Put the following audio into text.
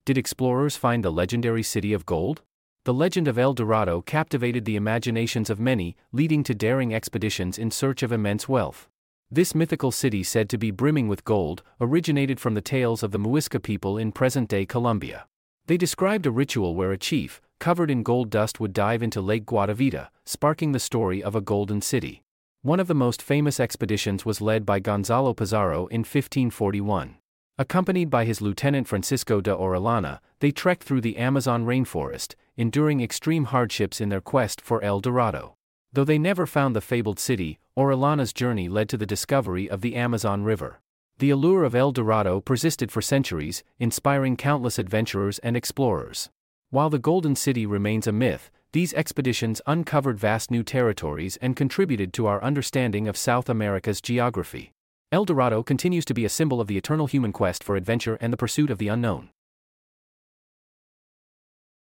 Did explorers find the legendary city of gold? The legend of El Dorado captivated the imaginations of many, leading to daring expeditions in search of immense wealth. This mythical city, said to be brimming with gold, originated from the tales of the Muisca people in present-day Colombia. They described a ritual where a chief, covered in gold dust, would dive into Lake Guatavita, sparking the story of a golden city. One of the most famous expeditions was led by Gonzalo Pizarro in 1541. Accompanied by his lieutenant Francisco de Orellana, they trekked through the Amazon rainforest, enduring extreme hardships in their quest for El Dorado. Though they never found the fabled city, Orellana's journey led to the discovery of the Amazon River. The allure of El Dorado persisted for centuries, inspiring countless adventurers and explorers. While the Golden City remains a myth, these expeditions uncovered vast new territories and contributed to our understanding of South America's geography. El Dorado continues to be a symbol of the eternal human quest for adventure and the pursuit of the unknown.